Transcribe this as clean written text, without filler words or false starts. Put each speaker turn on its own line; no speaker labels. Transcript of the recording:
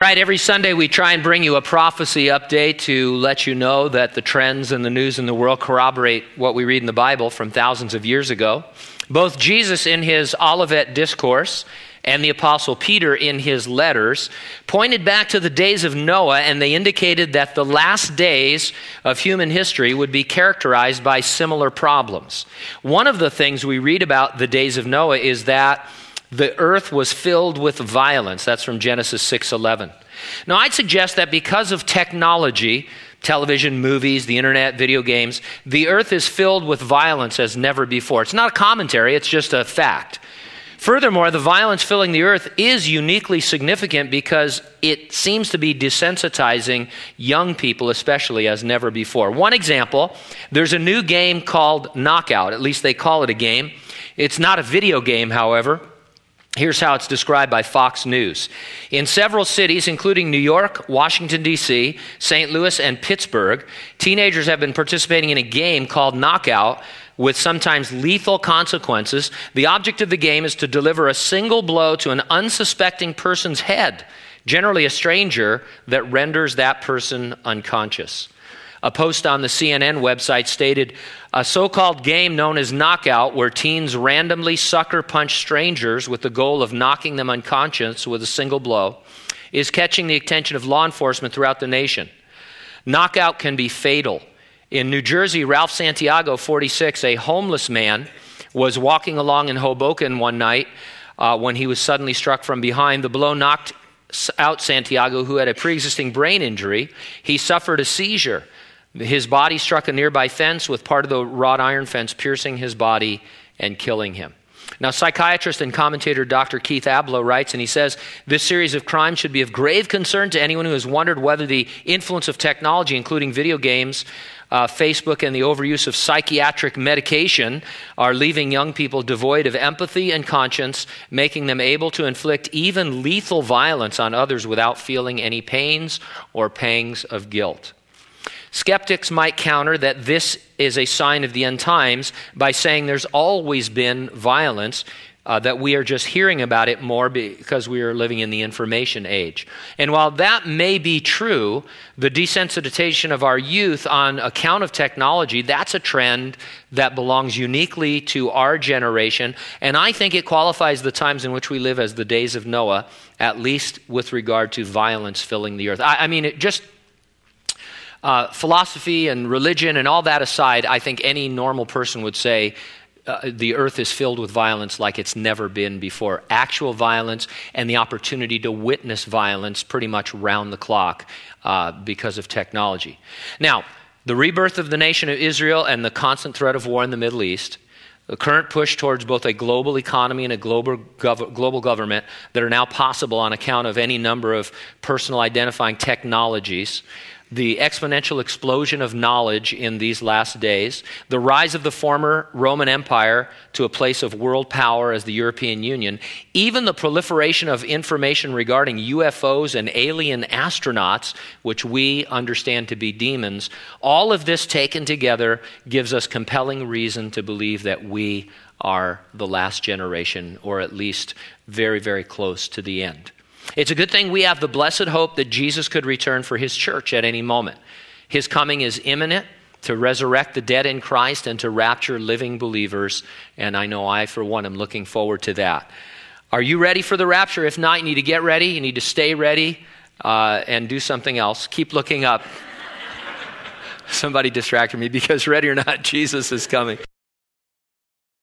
right, every Sunday we try and bring you a prophecy update to let you know that the trends and the news in the world corroborate what we read in the Bible from thousands of years ago. Both Jesus in his Olivet Discourse and the Apostle Peter in his letters pointed back to the days of Noah, and they indicated that the last days of human history would be characterized by similar problems. One of the things we read about the days of Noah is that the earth was filled with violence. That's from Genesis 6:11. Now, I'd suggest that because of technology, television, movies, the internet, video games, the earth is filled with violence as never before. It's not a commentary, it's just a fact. Furthermore, the violence filling the earth is uniquely significant because it seems to be desensitizing young people, especially, as never before. One example, there's a new game called Knockout. At least they call it a game. It's not a video game, however. Here's how it's described by Fox News. In several cities, including New York, Washington, D.C., St. Louis, and Pittsburgh, teenagers have been participating in a game called Knockout with sometimes lethal consequences. The object of the game is to deliver a single blow to an unsuspecting person's head, generally a stranger, that renders that person unconscious. A post on the CNN website stated, a so-called game known as Knockout, where teens randomly sucker punch strangers with the goal of knocking them unconscious with a single blow, is catching the attention of law enforcement throughout the nation. Knockout can be fatal. In New Jersey, Ralph Santiago, 46, a homeless man, was walking along in Hoboken one night when he was suddenly struck from behind. The blow knocked out Santiago, who had a pre-existing brain injury. He suffered a seizure. His body struck a nearby fence, with part of the wrought iron fence piercing his body and killing him. Now, psychiatrist and commentator Dr. Keith Abloh writes, and he says, this series of crimes should be of grave concern to anyone who has wondered whether the influence of technology, including video games, Facebook, and the overuse of psychiatric medication are leaving young people devoid of empathy and conscience, making them able to inflict even lethal violence on others without feeling any pains or pangs of guilt. Skeptics might counter that this is a sign of the end times by saying there's always been violence, that we are just hearing about it more because we are living in the information age. And while that may be true, the desensitization of our youth on account of technology, that's a trend that belongs uniquely to our generation. And I think it qualifies the times in which we live as the days of Noah, at least with regard to violence filling the earth. I mean, it just... philosophy and religion and all that aside, I think any normal person would say the earth is filled with violence like it's never been before. Actual violence and the opportunity to witness violence pretty much round the clock because of technology. Now, the rebirth of the nation of Israel and the constant threat of war in the Middle East, the current push towards both a global economy and a global government that are now possible on account of any number of personal identifying technologies, the exponential explosion of knowledge in these last days, the rise of the former Roman Empire to a place of world power as the European Union, even the proliferation of information regarding UFOs and alien astronauts, which we understand to be demons, all of this taken together gives us compelling reason to believe that we are the last generation, or at least very, very close to the end. It's a good thing we have the blessed hope that Jesus could return for his church at any moment. His coming is imminent to resurrect the dead in Christ and to rapture living believers, and I know I, for one, am looking forward to that. Are you ready for the rapture? If not, you need to get ready. You need to stay ready and do something else. Keep looking up. Somebody distracted me because ready or not, Jesus is coming.